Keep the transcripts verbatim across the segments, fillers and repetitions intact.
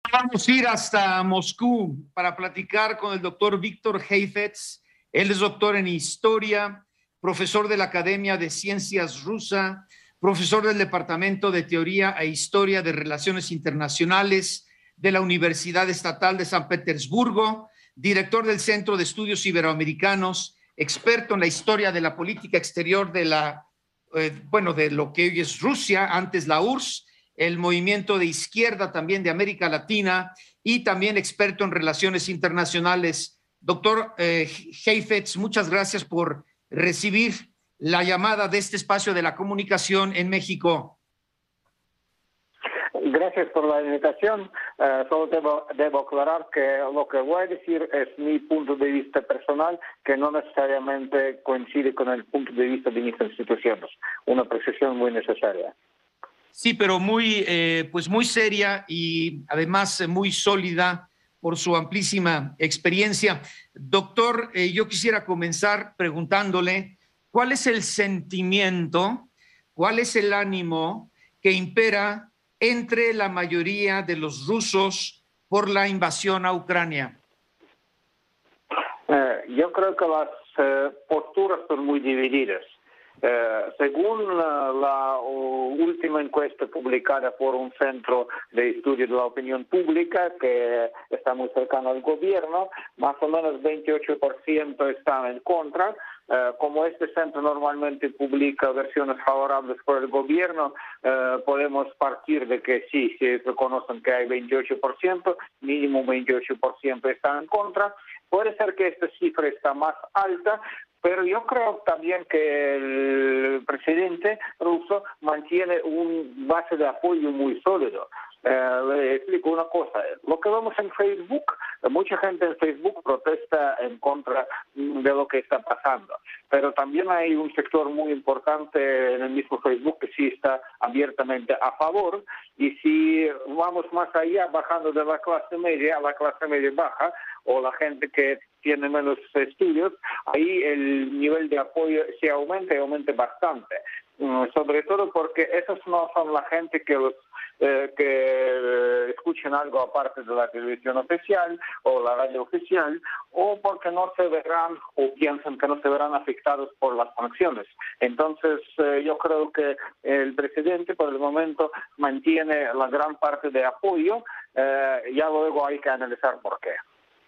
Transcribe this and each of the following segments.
Vamos a ir hasta Moscú para platicar con el doctor Víctor Heifetz. Él es doctor en historia, profesor de la Academia de Ciencias Rusa, profesor del Departamento de Teoría e Historia de Relaciones Internacionales de la Universidad Estatal de San Petersburgo, director del Centro de Estudios Iberoamericanos, experto en la historia de la política exterior de la, eh, bueno, de lo que hoy es Rusia, antes la U R S S, el movimiento de izquierda también de América Latina y también experto en relaciones internacionales. Doctor eh, Heifetz, muchas gracias por recibir la llamada de este espacio de la comunicación en México. Gracias por la invitación. Uh, solo debo, debo aclarar que lo que voy a decir es mi punto de vista personal, que no necesariamente coincide con el punto de vista de mis instituciones. Una precisión muy necesaria. Sí, pero muy, eh, pues muy seria y además muy sólida por su amplísima experiencia. Doctor, eh, yo quisiera comenzar preguntándole cuál es el sentimiento, cuál es el ánimo que impera entre la mayoría de los rusos por la invasión a Ucrania. Eh, yo creo que las eh, posturas son muy divididas. Eh, según la, la uh, última encuesta publicada por un centro de estudio de la opinión pública que está muy cercano al gobierno, más o menos veintiocho por ciento están en contra. Uh, como este centro normalmente publica versiones favorables por el gobierno, uh, podemos partir de que sí, se reconocen que hay veintiocho por ciento, mínimo veintiocho por ciento están en contra. Puede ser que esta cifra está más alta, pero yo creo también que el presidente ruso mantiene un base de apoyo muy sólido. Eh, le explico una cosa. Lo que vemos en Facebook, mucha gente en Facebook protesta en contra de lo que está pasando. Pero también hay un sector muy importante en el mismo Facebook que sí está abiertamente a favor. Y si vamos más allá, bajando de la clase media a la clase media baja, o la gente que tiene menos estudios, ahí el nivel de apoyo se aumenta y aumenta bastante. Mm, sobre todo porque esos no son la gente que los Eh, que eh, escuchen algo aparte de la televisión oficial o la radio oficial, o porque no se verán o piensan que no se verán afectados por las sanciones. Entonces eh, yo creo que el presidente por el momento mantiene la gran parte de apoyo, eh, ya luego hay que analizar por qué.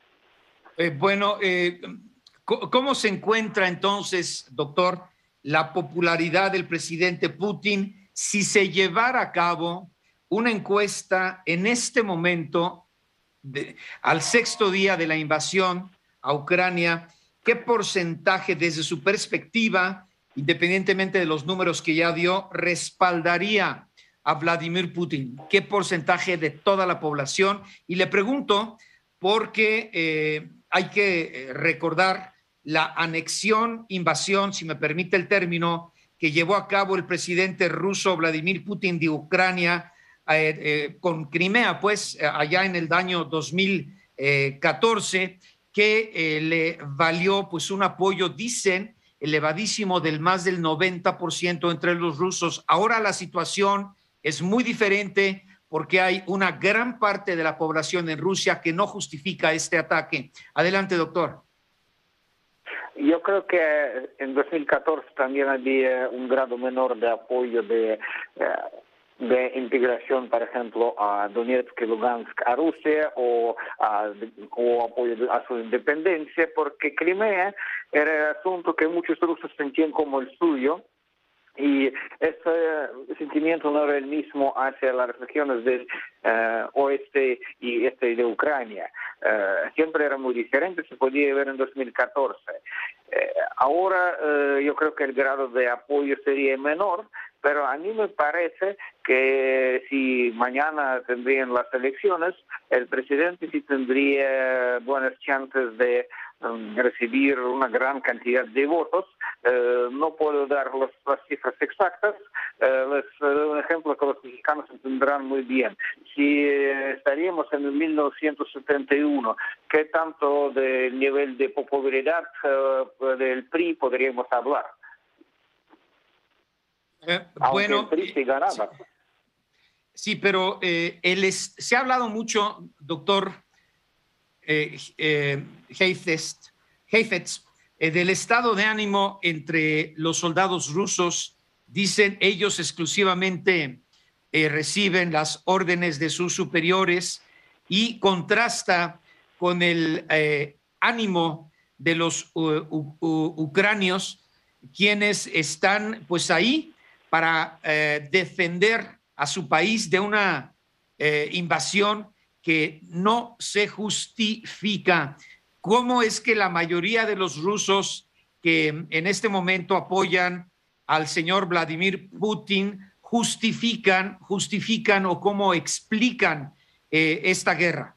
Eh, bueno, eh, ¿cómo se encuentra entonces, doctor, la popularidad del presidente Putin si se llevara a cabo una encuesta en este momento, de, al sexto día de la invasión a Ucrania? ¿Qué porcentaje desde su perspectiva, independientemente de los números que ya dio, respaldaría a Vladimir Putin? ¿Qué porcentaje de toda la población? Y le pregunto porque eh, hay que recordar la anexión, invasión, si me permite el término, que llevó a cabo el presidente ruso Vladimir Putin de Ucrania eh, eh, con Crimea, pues allá en el año dos mil catorce, que eh, le valió pues un apoyo, dicen, elevadísimo del más del noventa por ciento entre los rusos. Ahora la situación es muy diferente porque hay una gran parte de la población en Rusia que no justifica este ataque. Adelante, doctor. Yo creo que en dos mil catorce también había un grado menor de apoyo de, de integración, por ejemplo, a Donetsk y Lugansk a Rusia o, a, o apoyo a su independencia, porque Crimea era el asunto que muchos rusos sentían como el suyo. Y ese sentimiento no era el mismo hacia las regiones del uh, oeste y este de Ucrania. Uh, siempre era muy diferente, se podía ver en dos mil catorce. Uh, ahora uh, yo creo que el grado de apoyo sería menor, pero a mí me parece que si mañana tendrían las elecciones, el presidente sí tendría buenas chances de um, recibir una gran cantidad de votos. Uh, no puedo dar los, las cifras exactas, uh, les doy un ejemplo que los mexicanos entenderán muy bien. Si uh, estaríamos en el mil novecientos setenta y uno, ¿qué tanto del nivel de popularidad uh, del P R I podríamos hablar? Eh, Aunque bueno, el P R I sí ganaba. Sí, pero eh, el es, se ha hablado mucho, doctor eh, eh, Heifetz, Heifetz eh, del estado de ánimo entre los soldados rusos. Dicen ellos exclusivamente eh, reciben las órdenes de sus superiores y contrasta con el eh, ánimo de los uh, uh, uh, ucranios, quienes están pues ahí para eh, defender a su país de una eh, invasión que no se justifica. ¿Cómo es que la mayoría de los rusos que en este momento apoyan al señor Vladimir Putin justifican, justifican o cómo explican eh, esta guerra?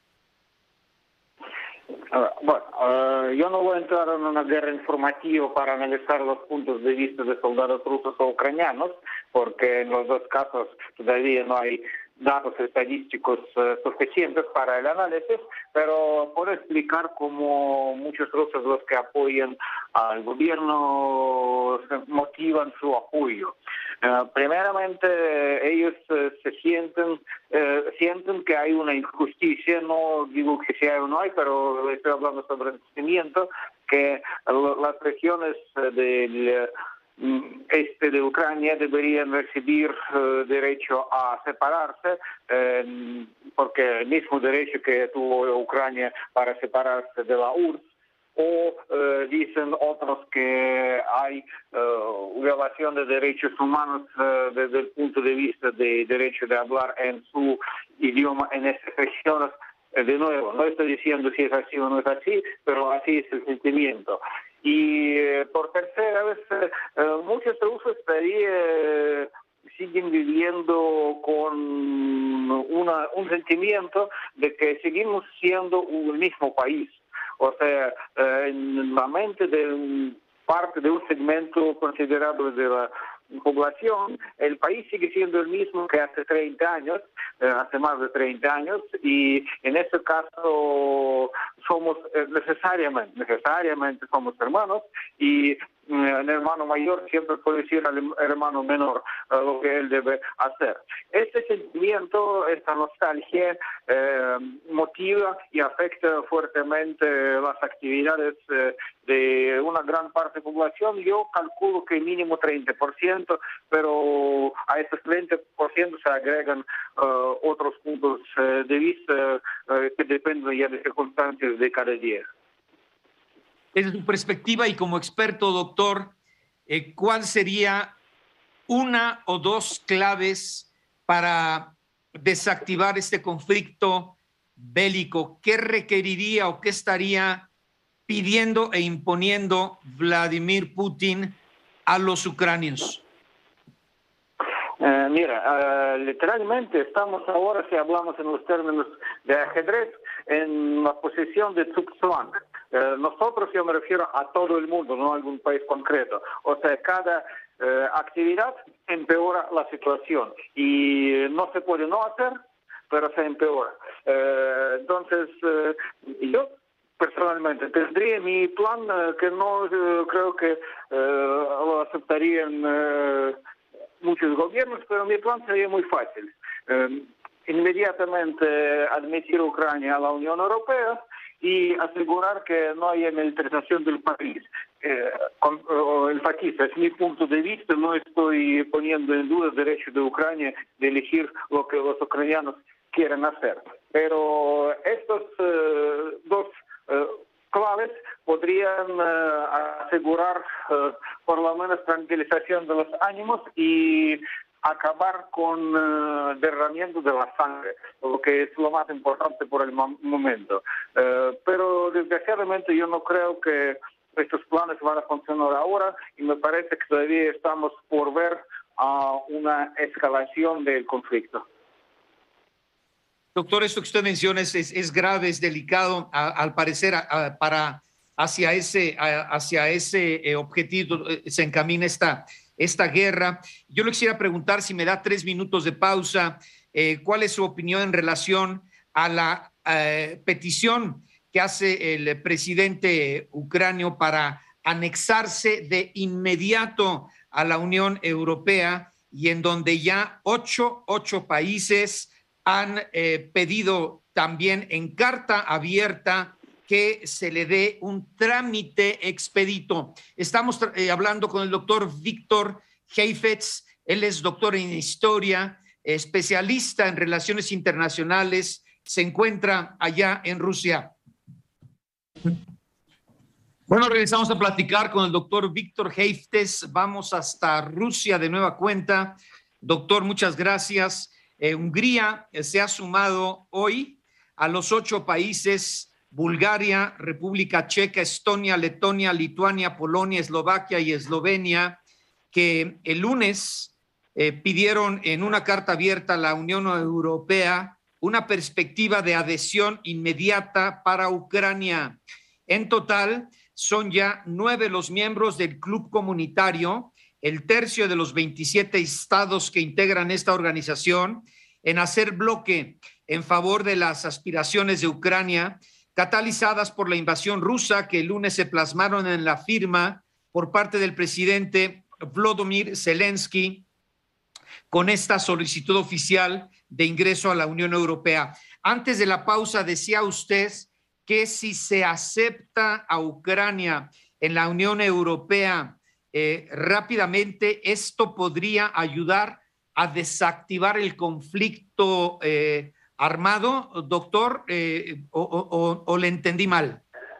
Uh, bueno, uh, yo no voy a entrar en una guerra informativa para analizar los puntos de vista de soldados rusos o ucranianos, porque en los dos casos todavía no hay datos estadísticos uh, suficientes para el análisis, pero puedo explicar cómo muchos rusos, los que apoyan al gobierno, motivan su apoyo. Uh, primeramente, ellos uh, se sienten, uh, sienten que hay una injusticia, no digo que sea o no hay, pero estoy hablando sobre el sentimiento, que uh, las regiones uh, del uh, este de Ucrania deberían recibir uh, derecho a separarse, uh, porque el mismo derecho que tuvo Ucrania para separarse de la U R S S, o eh, dicen otros que hay uh, violación de derechos humanos uh, desde el punto de vista de derecho de hablar en su idioma en estas regiones. Eh, de nuevo, no estoy diciendo si es así o no es así, pero así es el sentimiento. Y eh, por tercera vez, eh, muchos rusos todavía eh, siguen viviendo con una, un sentimiento de que seguimos siendo un mismo país. O sea, eh, en la mente de un, parte de un segmento considerable de la población, el país sigue siendo el mismo que hace treinta años, eh, hace más de treinta años, y en este caso somos eh, necesariamente, necesariamente somos hermanos, y el hermano mayor siempre puede decir al hermano menor uh, lo que él debe hacer. Este sentimiento, esta nostalgia, eh, motiva y afecta fuertemente las actividades eh, de una gran parte de la población. Yo calculo que mínimo treinta por ciento, pero a esos treinta por ciento se agregan uh, otros puntos uh, de vista uh, que dependen ya de circunstancias de cada día. Desde tu perspectiva y como experto, doctor, eh, ¿cuál sería una o dos claves para desactivar este conflicto bélico? ¿Qué requeriría o qué estaría pidiendo e imponiendo Vladimir Putin a los ucranios? Uh, mira, uh, literalmente estamos ahora, si hablamos en los términos de ajedrez, en la posición de Zugzwang. Uh, nosotros, yo me refiero a todo el mundo, no a algún país concreto. O sea, cada uh, actividad empeora la situación y no se puede no hacer, pero se empeora. Uh, entonces, uh, yo personalmente tendría mi plan uh, que no uh, creo que uh, lo aceptarían uh, muchos gobiernos, pero mi plan sería muy fácil. Uh, inmediatamente admitir a Ucrania a la Unión Europea y asegurar que no haya militarización del país. Eh, con, oh, enfatizo, es mi punto de vista, no estoy poniendo en duda el derecho de Ucrania de elegir lo que los ucranianos quieren hacer. Pero estos uh, dos uh, claves podrían uh, asegurar uh, por lo menos tranquilización de los ánimos y acabar con uh, derramamiento de la sangre, lo que es lo más importante por el momento. Uh, pero desgraciadamente yo no creo que estos planes van a funcionar ahora y me parece que todavía estamos por ver uh, una escalación del conflicto. Doctor, esto que usted menciona es, es, es grave, es delicado, a, al parecer a, a, para hacia ese, a, hacia ese eh, objetivo eh, se encamina esta, esta guerra. Yo le quisiera preguntar, si me da tres minutos de pausa, eh, ¿cuál es su opinión en relación a la eh, petición que hace el presidente ucranio para anexarse de inmediato a la Unión Europea y en donde ya ocho, ocho países han eh, pedido también en carta abierta que se le dé un trámite expedito. Estamos eh, hablando con el doctor Víctor Heifetz. Él es doctor en historia, especialista en relaciones internacionales, se encuentra allá en Rusia. Bueno, regresamos a platicar con el doctor Víctor Heifetz. Vamos hasta Rusia de nueva cuenta. Doctor, muchas gracias. Eh, Hungría eh, se ha sumado hoy a los ocho países: Bulgaria, República Checa, Estonia, Letonia, Lituania, Polonia, Eslovaquia y Eslovenia, que el lunes eh, pidieron en una carta abierta a la Unión Europea una perspectiva de adhesión inmediata para Ucrania. En total, son ya nueve los miembros del club comunitario, el tercio de los veintisiete estados que integran esta organización, en hacer bloque en favor de las aspiraciones de Ucrania, catalizadas por la invasión rusa que el lunes se plasmaron en la firma por parte del presidente Volodymyr Zelensky con esta solicitud oficial de ingreso a la Unión Europea. Antes de la pausa decía usted que si se acepta a Ucrania en la Unión Europea eh, rápidamente, esto podría ayudar a desactivar el conflicto eh, armado, doctor, eh, o, o, o le entendí mal.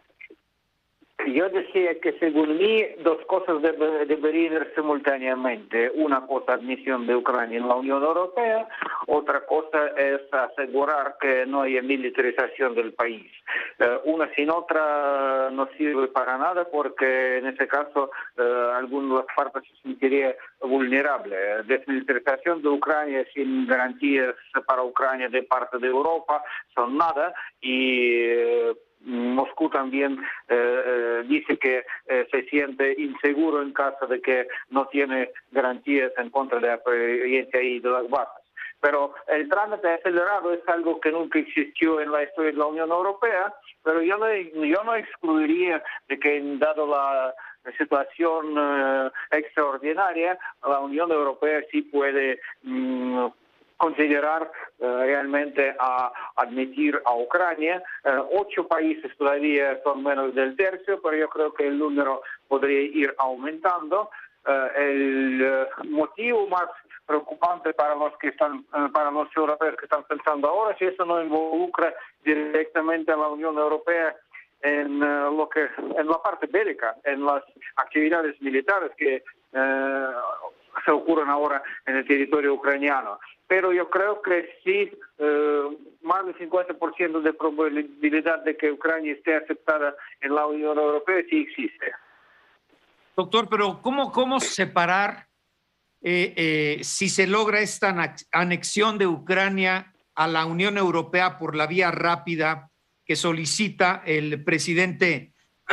Yo decía que según mí dos cosas debe, deberían ir simultáneamente. Una cosa, admisión de Ucrania en la Unión Europea. Otra cosa es asegurar que no haya militarización del país. Eh, una sin otra no sirve para nada porque en ese caso eh, alguna de las partes se sentiría vulnerable. Desmilitarización de Ucrania sin garantías para Ucrania de parte de Europa son nada y eh, Moscú también eh, eh, dice que eh, se siente inseguro en caso de que no tiene garantías en contra de la presencia y de las bases. Pero el trámite acelerado es algo que nunca existió en la historia de la Unión Europea, pero yo no, yo no excluiría de que, dado la situación eh, extraordinaria, la Unión Europea sí puede mm, considerar eh, realmente a admitir a Ucrania. Eh, ocho países todavía son menos del tercio, pero yo creo que el número podría ir aumentando. Eh, el eh, motivo más preocupante para los que están, eh, para los europeos que están pensando ahora, si eso no involucra directamente a la Unión Europea en uh, lo que en la parte bélica, en las actividades militares que eh, se ocurren ahora en el territorio ucraniano. Pero yo creo que sí, eh, más del cincuenta por ciento de probabilidad de que Ucrania esté aceptada en la Unión Europea sí existe. Doctor, pero ¿cómo, cómo separar eh, eh, si se logra esta anexión de Ucrania a la Unión Europea por la vía rápida que solicita el presidente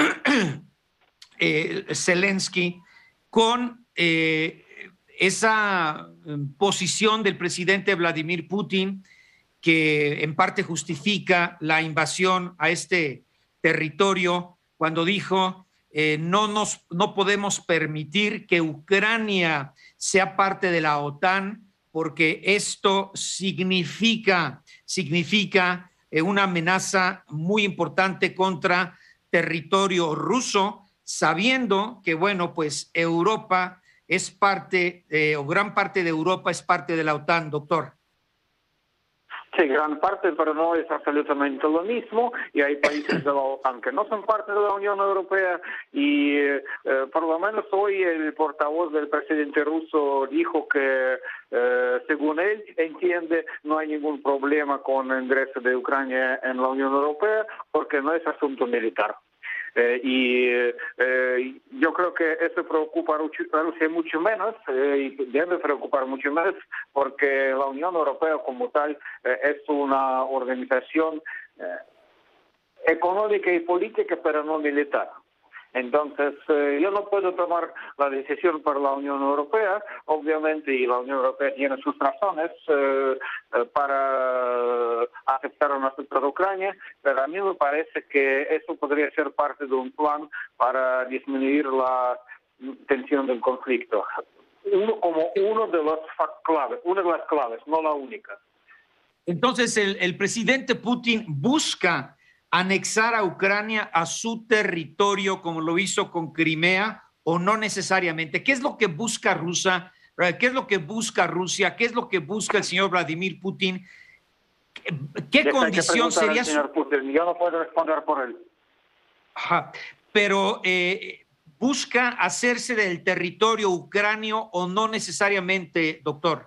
eh, Zelensky con eh, esa posición del presidente Vladimir Putin que en parte justifica la invasión a este territorio cuando dijo eh, no, nos, no podemos permitir que Ucrania sea parte de la OTAN porque esto significa, significa eh, una amenaza muy importante contra territorio ruso, sabiendo que, bueno, pues Europa es parte, eh, o gran parte de Europa es parte de la OTAN, doctor. Sí, gran parte, pero no es absolutamente lo mismo, y hay países de la OTAN que no son parte de la Unión Europea, y eh, por lo menos hoy el portavoz del presidente ruso dijo que, eh, según él entiende, no hay ningún problema con el ingreso de Ucrania en la Unión Europea, porque no es asunto militar. Eh, y eh, yo creo que eso preocupa a Rusia mucho menos eh, y debe preocupar mucho menos porque la Unión Europea como tal eh, es una organización eh, económica y política pero no militar. Entonces, eh, yo no puedo tomar la decisión por la Unión Europea, obviamente, y la Unión Europea tiene sus razones eh, eh, para aceptar o no aceptar a Ucrania, pero a mí me parece que eso podría ser parte de un plan para disminuir la tensión del conflicto. uno, como uno de los claves, una de las claves, no la única. Entonces, el, el presidente Putin busca anexar a Ucrania a su territorio, como lo hizo con Crimea, o no necesariamente. ¿Qué es lo que busca Rusia? ¿Qué es lo que busca Rusia? ¿Qué es lo que busca el señor Vladimir Putin? ¿Qué, qué condición sería? Señor Putin, yo no puedo responder por él. Ajá. Pero eh, busca hacerse del territorio ucranio o no necesariamente, doctor.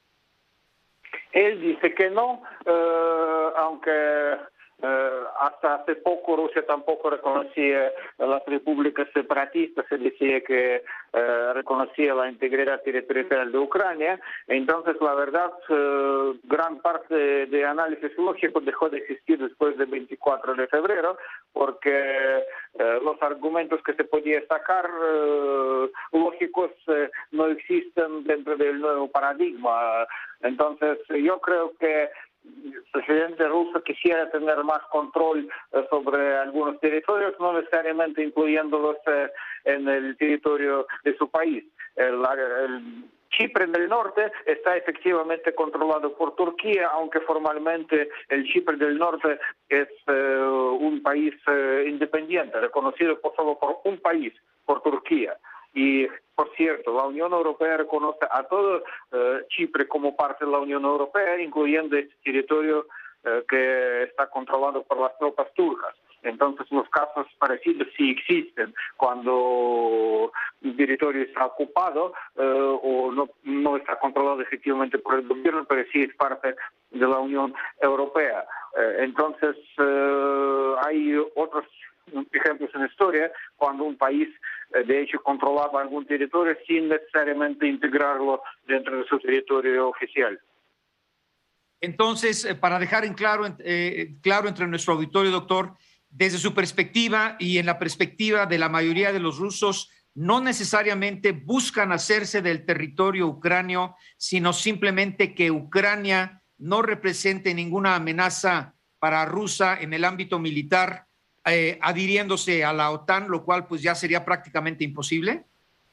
Él dice que no, eh, aunque eh, hasta hace poco Rusia tampoco reconocía las repúblicas separatistas, se decía que eh, reconocía la integridad territorial de Ucrania. Entonces, la verdad, eh, gran parte de, de análisis lógico dejó de existir después del veinticuatro de febrero, porque eh, los argumentos que se podían sacar eh, lógicos eh, no existen dentro del nuevo paradigma. Entonces, yo creo que el presidente ruso quisiera tener más control eh, sobre algunos territorios, no necesariamente incluyéndolos eh, en el territorio de su país. El, el Chipre del Norte está efectivamente controlado por Turquía, aunque formalmente el Chipre del Norte es eh, un país eh, independiente, reconocido por solo por un país, por Turquía. Y, por cierto, la Unión Europea reconoce a todo eh, Chipre como parte de la Unión Europea, incluyendo este territorio eh, que está controlado por las tropas turcas. Entonces, los casos parecidos sí existen cuando el territorio está ocupado eh, o no, no está controlado efectivamente por el gobierno, pero sí es parte de la Unión Europea. Eh, entonces, eh, hay otros ejemplos en la historia cuando un país eh, de hecho controlaba algún territorio sin necesariamente integrarlo dentro de su territorio oficial. Entonces, eh, para dejar en claro, eh, claro entre nuestro auditorio, doctor, desde su perspectiva y en la perspectiva de la mayoría de los rusos, no necesariamente buscan hacerse del territorio ucranio, sino simplemente que Ucrania no represente ninguna amenaza para Rusia en el ámbito militar, eh, adhiriéndose a la OTAN, lo cual pues ya sería prácticamente imposible.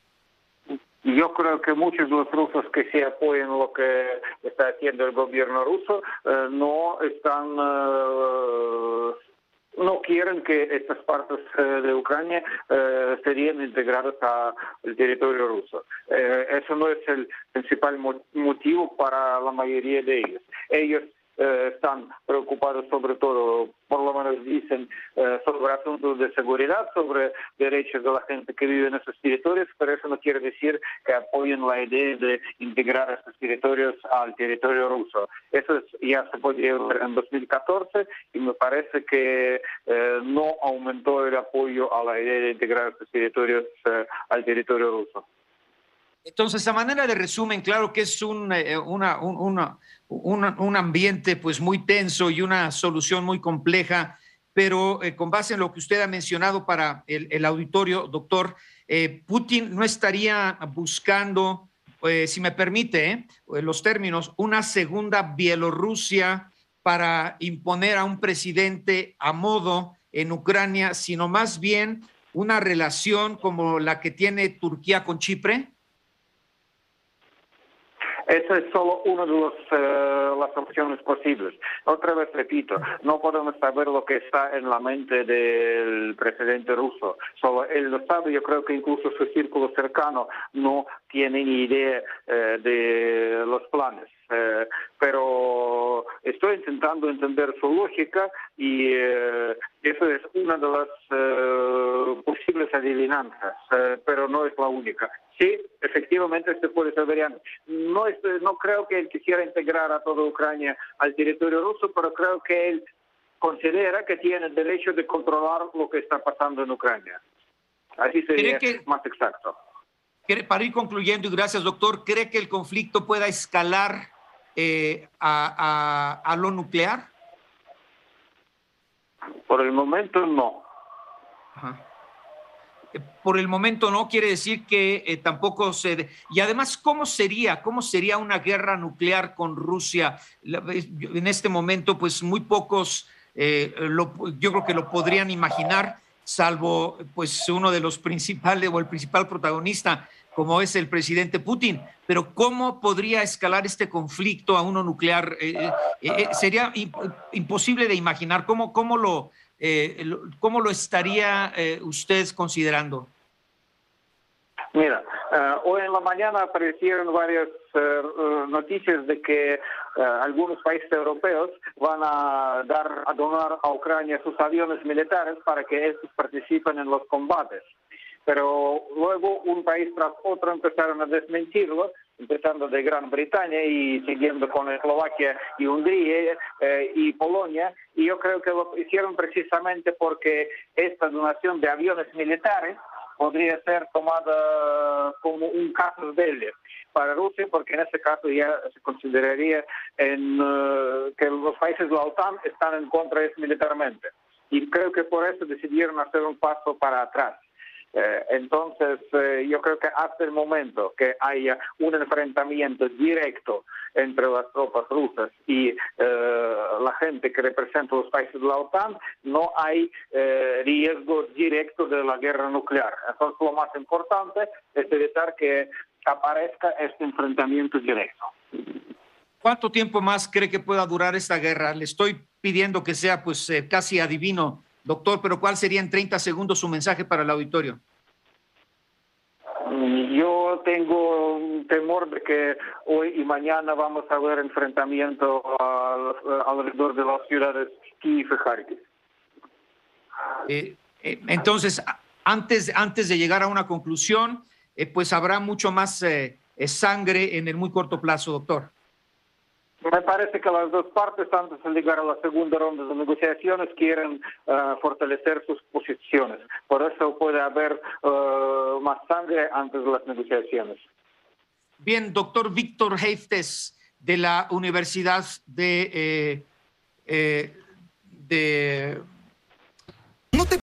Yo creo que muchos de los rusos que se apoyan lo que está haciendo el gobierno ruso eh, no están... Eh, no quieren que estas partes eh, de Ucrania eh, serían integradas al territorio ruso. Eh, eso no es el principal motivo para la mayoría de ellos. Ellos eh, están preocupados sobre todo, por lo menos dicen, eh, sobre asuntos de seguridad, sobre derechos de la gente que vive en esos territorios, pero eso no quiere decir que apoyen la idea de integrar estos territorios al territorio ruso. Eso es, ya se podría ver en dos mil catorce y me parece que eh, no aumentó el apoyo a la idea de integrar estos territorios eh, al territorio ruso. Entonces, a manera de resumen, claro que es un, eh, una, un, una, una, un ambiente pues muy tenso y una solución muy compleja, pero eh, con base en lo que usted ha mencionado para el, el auditorio, doctor, eh, Putin no estaría buscando, eh, si me permite, eh, los términos, una segunda Bielorrusia para imponer a un presidente a modo en Ucrania, sino más bien una relación como la que tiene Turquía con Chipre. Esa es solo una de los, uh, las opciones posibles. Otra vez repito, no podemos saber lo que está en la mente del presidente ruso. Solo él lo sabe. Yo creo que incluso su círculo cercano no tiene ni idea uh, de los planes. Uh, pero estoy intentando entender su lógica y uh, eso es una de las uh, posibles adivinanzas, uh, pero no es la única. Sí, efectivamente se puede saber. No, es, no creo que él quisiera integrar a toda Ucrania al territorio ruso, pero creo que él considera que tiene el derecho de controlar lo que está pasando en Ucrania. Así sería que, más exacto. Para ir concluyendo, y gracias, doctor, ¿cree que el conflicto pueda escalar eh, a, a, a lo nuclear? Por el momento, no. Ajá. Por el momento no quiere decir que eh, tampoco se... Y además, ¿cómo sería? ¿Cómo sería una guerra nuclear con Rusia? En este momento, pues muy pocos, eh, lo, yo creo que lo podrían imaginar, salvo pues uno de los principales o el principal protagonista como es el presidente Putin, pero ¿cómo podría escalar este conflicto a uno nuclear? Eh, eh, sería imposible de imaginar. ¿Cómo, cómo, lo, eh, cómo lo estaría eh, usted considerando? Mira, uh, hoy en la mañana aparecieron varias uh, noticias de que uh, algunos países europeos van a dar a donar a Ucrania sus aviones militares para que estos participen en los combates. Pero luego un país tras otro empezaron a desmentirlo, empezando de Gran Bretaña y siguiendo con Eslovaquia y Hungría eh, y Polonia. Y yo creo que lo hicieron precisamente porque esta donación de aviones militares podría ser tomada como un casus belli para Rusia, porque en ese caso ya se consideraría en, uh, que los países de la OTAN están en contra de eso militarmente. Y creo que por eso decidieron hacer un paso para atrás. Eh, entonces, eh, yo creo que hasta el momento que haya un enfrentamiento directo entre las tropas rusas y eh, la gente que representa los países de la OTAN, no hay eh, riesgo directo de la guerra nuclear. Entonces, lo más importante es evitar que aparezca este enfrentamiento directo. ¿Cuánto tiempo más cree que pueda durar esta guerra? Le estoy pidiendo que sea pues eh, casi adivino, doctor, pero ¿cuál sería en treinta segundos su mensaje para el auditorio? Yo tengo un temor de que hoy y mañana vamos a ver enfrentamiento alrededor de las ciudades Kiev y Kharkiv. Eh, eh, entonces, antes, antes de llegar a una conclusión, eh, pues habrá mucho más eh, sangre en el muy corto plazo, doctor. Me parece que las dos partes, antes de llegar a la segunda ronda de negociaciones, quieren uh, fortalecer sus posiciones. Por eso puede haber uh, más sangre antes de las negociaciones. Bien, doctor Víctor Heiftes, de la Universidad de, eh, eh, de